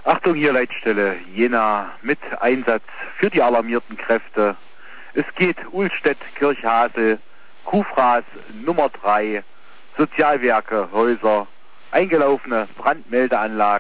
Achtung, hier Leitstelle Jena mit Einsatz für die alarmierten Kräfte. Es geht Uhlstedt-Kirchhasel, Kufraß Nummer 3, Sozialwerke, Häuser, eingelaufene Brandmeldeanlagen.